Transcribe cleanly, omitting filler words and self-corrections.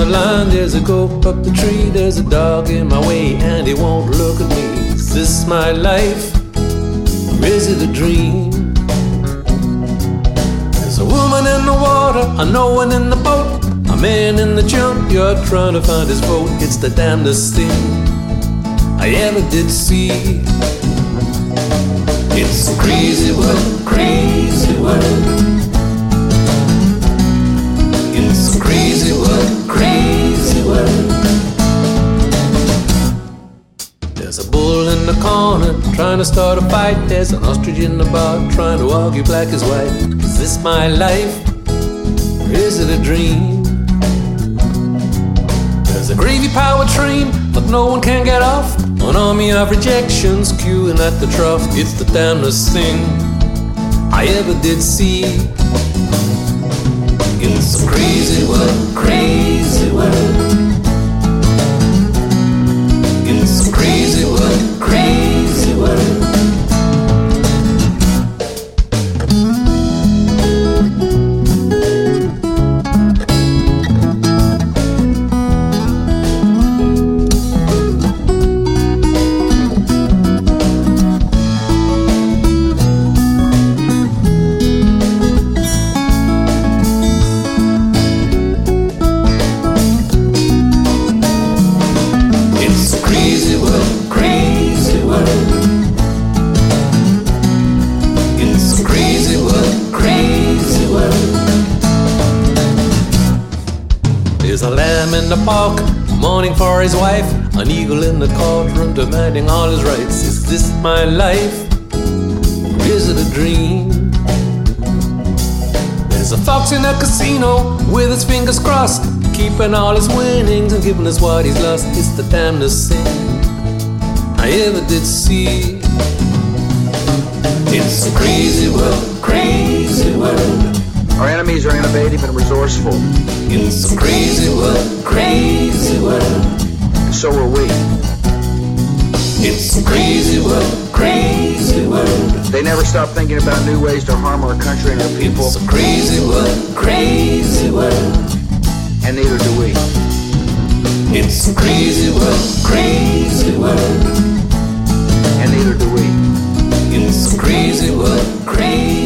the line, there's a goat up the tree, there's a dog in my way, and he won't look at me. Is this my life, or is it a dream? There's a woman in the water, a no one in the boat, a man in the junkyard trying to find his boat. It's the damnedest thing I ever did see. It's a crazy world, crazy world. It's a crazy world, crazy world. There's a bull in the corner trying to start a fight. There's an ostrich in the bar trying to argue black is white. Is this my life, or is it a dream? There's a gravy powered train, but no one can get off. An army of rejections queuing at the trough. It's the damnedest thing I ever did see. It's a crazy world, crazy world. It's a crazy world, crazy world. There's a lamb in the park, mourning for his wife, an eagle in the courtroom demanding all his rights. Is this my life, or is it a dream? There's a fox in a casino with his fingers crossed, keeping all his winnings and giving us what he's lost. It's the damnedest thing I ever did see. It's a crazy world, crazy world. Our enemies are innovative and resourceful. It's a crazy world, crazy world. And so are we. It's a crazy world, crazy world. They never stop thinking about new ways to harm our country and our people. It's a crazy world, crazy world. And neither do we. It's a crazy world, crazy world. And neither do we. It's a crazy world, crazy